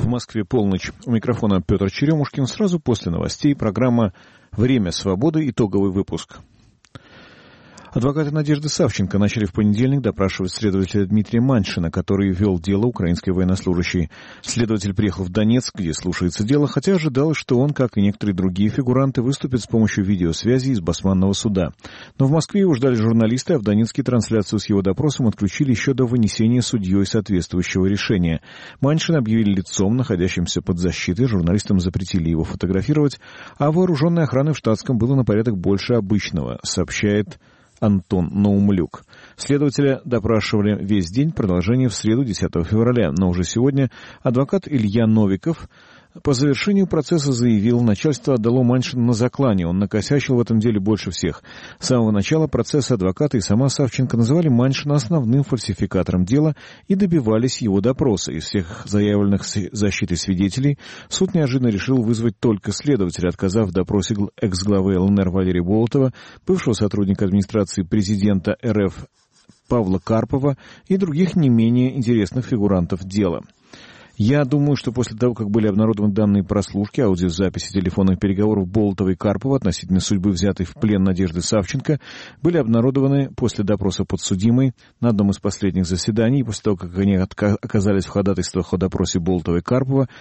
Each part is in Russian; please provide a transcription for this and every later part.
Москве полночь. У микрофона Петр Черемушкин. Сразу после новостей программа «Время свободы». Итоговый выпуск. Адвокаты Надежды Савченко начали в понедельник допрашивать следователя Дмитрия Маньшина, который вел дело украинской военнослужащей. Следователь приехал в Донецк, где слушается дело, хотя ожидалось, что он, как и некоторые другие фигуранты, выступит с помощью видеосвязи из Басманного суда. Но в Москве его ждали журналисты, а в Донецке трансляцию с его допросом отключили еще до вынесения судьей соответствующего решения. Маньшина объявили лицом, находящимся под защитой, журналистам запретили его фотографировать, а вооруженной охраны в штатском было на порядок больше обычного, сообщает Антон Наумлюк. Следователя допрашивали весь день, продолжение в среду, 10 февраля. Но уже сегодня адвокат Илья Новиков по завершению процесса заявил, начальство отдало Маньшину на заклание, он накосячил в этом деле больше всех. С самого начала процесса адвокаты и сама Савченко называли Маньшина основным фальсификатором дела и добивались его допроса. Из всех заявленных защитой свидетелей суд неожиданно решил вызвать только следователя, отказав в допросе экс-главы ЛНР Валерия Болотова, бывшего сотрудника администрации президента РФ Павла Карпова и других не менее интересных фигурантов дела. Я думаю, что после того, как были обнародованы данные прослушки, аудиозаписи телефонных переговоров Болотова и Карпова относительно судьбы взятой в плен Надежды Савченко, были обнародованы после допроса подсудимой на одном из последних заседаний, после того, как они оказались в ходатайствах о допросе Болотова и Карпова,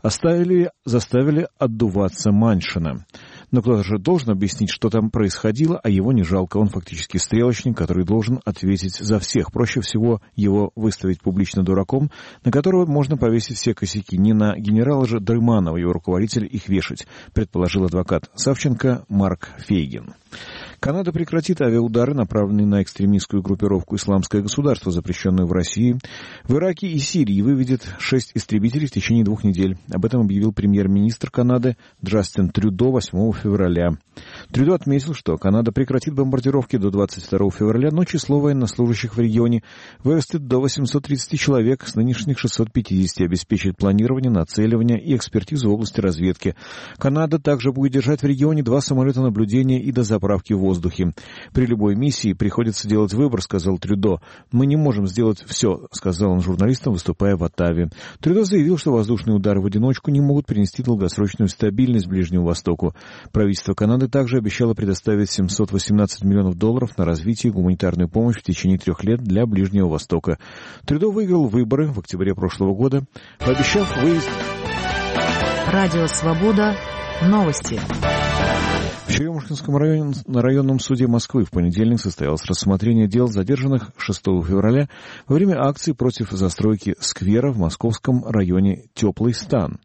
заставили отдуваться Маньшина. Но кто-то же должен объяснить, что там происходило, а его не жалко. Он фактически стрелочник, который должен ответить за всех. Проще всего его выставить публично дураком, на которого можно повесить все косяки. Не на генерала же Дрыманова, его руководителя, их вешать, предположил адвокат Савченко Марк Фейгин. Канада прекратит авиаудары, направленные на экстремистскую группировку «Исламское государство», запрещенную в России. В Ираке и Сирии выведет 6 истребителей в течение 2 недель. Об этом объявил премьер-министр Канады Джастин Трюдо 8 февраля. Трюдо отметил, что Канада прекратит бомбардировки до 22 февраля, но число военнослужащих в регионе вырастет до 830 человек, с нынешних 650, обеспечит планирование, нацеливание и экспертизу в области разведки. Канада также будет держать в регионе 2 самолета наблюдения и дозаправки в воздухе. При любой миссии приходится делать выбор, сказал Трюдо. Мы не можем сделать все, сказал он журналистам, выступая в Оттаве. Трюдо заявил, что воздушные удары в одиночку не могут принести долгосрочную стабильность Ближнему Востоку. Правительство Канады также обещало предоставить $718 миллионов на развитие и гуманитарную помощь в течение 3 лет для Ближнего Востока. Трюдо выиграл выборы в октябре прошлого года, пообещав выезд... Радио «Свобода». Новости. В Черемушкинском районном суде Москвы в понедельник состоялось рассмотрение дел задержанных 6 февраля во время акции против застройки сквера в московском районе «Теплый стан».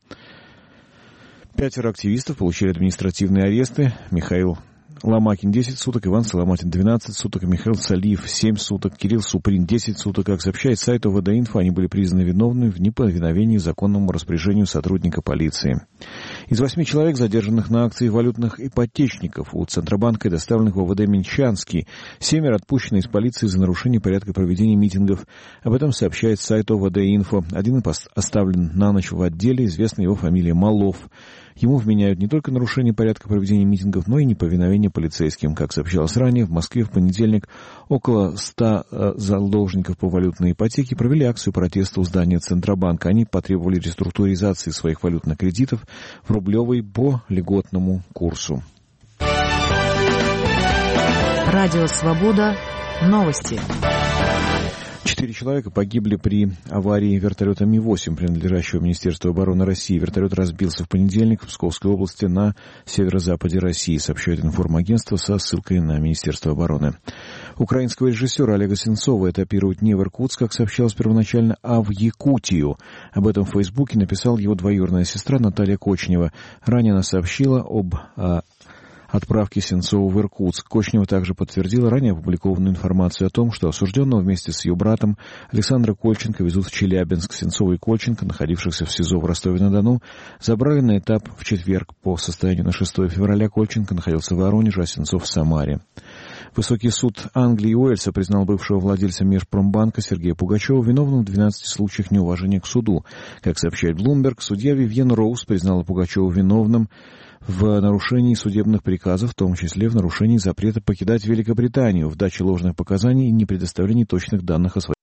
5 активистов получили административные аресты. Михаил Ломакин 10 суток, Иван Соломатин 12 суток, Михаил Салиев 7 суток, Кирилл Суприн 10 суток. Как сообщает сайт ОВД-Инфо, они были признаны виновными в неповиновении законному распоряжению сотрудника полиции. Из 8 человек, задержанных на акции валютных ипотечников у Центробанка и доставленных в ОВД Минчанский, 7 отпущены из полиции за нарушение порядка проведения митингов. Об этом сообщает сайт ОВД-Инфо. Один оставлен на ночь в отделе, известна его фамилия Малов. Ему вменяют не только нарушение порядка проведения митингов, но и неповиновение полицейским. Как сообщалось ранее, в Москве в понедельник около 100 заложников по валютной ипотеке провели акцию протеста у здания Центробанка. Они потребовали реструктуризации своих валютных кредитов в рублевой по льготному курсу. Радио «Свобода». Новости. 4 человека погибли при аварии вертолета Ми-8, принадлежащего Министерству обороны России. Вертолет разбился в понедельник в Псковской области на северо-западе России, сообщает информагентство со ссылкой на Министерство обороны. Украинского режиссера Олега Сенцова этапируют не в Иркутск, как сообщалось первоначально, а в Якутию. Об этом в Фейсбуке написала его двоюродная сестра Наталья Кочнева. Ранее она сообщила об отправки Сенцова в Иркутск. Кочнева также подтвердила ранее опубликованную информацию о том, что осужденного вместе с ее братом Александра Кольченко везут в Челябинск. Сенцова и Кольченко, находившихся в СИЗО в Ростове-на-Дону, забрали на этап в четверг. По состоянию на 6 февраля Кольченко находился в Воронеже, а Сенцов в Самаре. Высокий суд Англии и Уэльса признал бывшего владельца Межпромбанка Сергея Пугачева виновным в 12 случаях неуважения к суду. Как сообщает Bloomberg, судья Вивьен Роуз признала Пугачева виновным в нарушении судебных приказов, в том числе в нарушении запрета покидать Великобританию, в даче ложных показаний и не предоставлении точных данных о своей